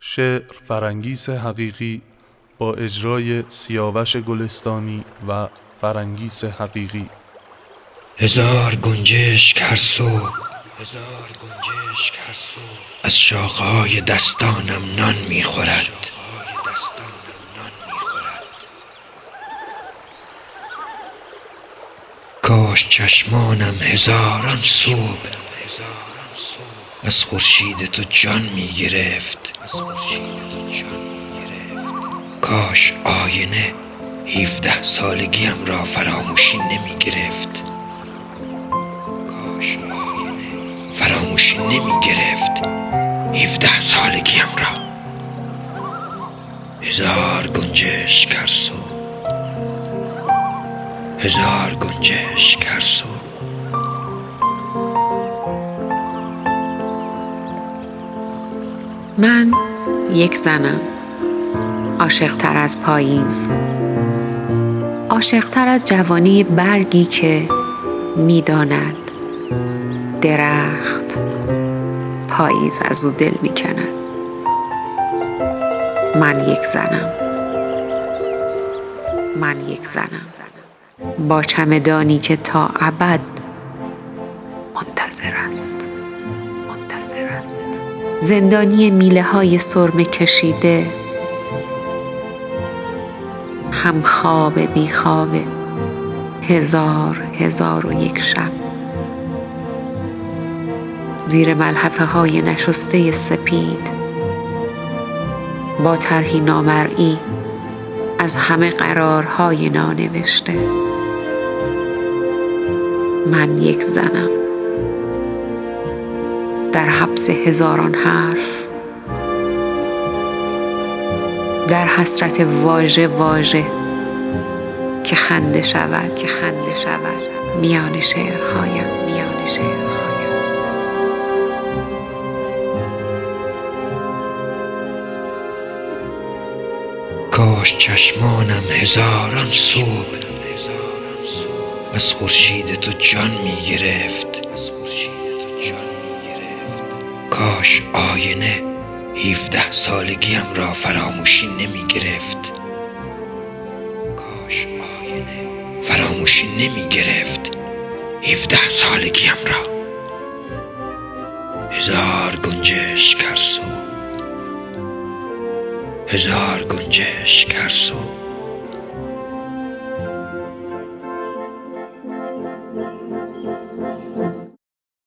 شعر فرنگیس حقیقی با اجرای سیاوش گلستانی و فرنگیس حقیقی. هزار گنجشک هر صبح از شاخه‌های دستانم نان می‌خورد. کاش چشمانم هزاران صبح از خورشید تو جان می‌گرفت. کاش آینه 17 سالگیم را فراموشی نمی‌گرفت. فراموشی نمی‌گرفت 17 سالگیم را. هزار گنجشک هر صبح، هزار گنجشک هر صبح. من یک زنم، عاشق‌تر از پاییز، عاشق‌تر از جوانی برگی که می‌داند درخت پاییز از او دل می‌کند. من یک زنم با چمدانی که تا ابد منتظر است. زندانی میله‌های سرمه کشیده، هم خواب بی خواب هزار و یک شب. زیر ملحفه های نشسته سپید، با طرحی نامرئی از همه قرارهای نانوشته. من یک زنم در حبس هزاران حرف، در حسرت واژه که خنده شود میان شعرهایم. کاش چشمانم هزاران صبح از خورشید تو جان می‌گرفت. کاش آینه 17 سالگیم را فراموشی نمی‌گرفت. فراموشی نمی‌گرفت 17 سالگیم را. هزار گنجشک هر صبح، هزار گنجشک هر صبح.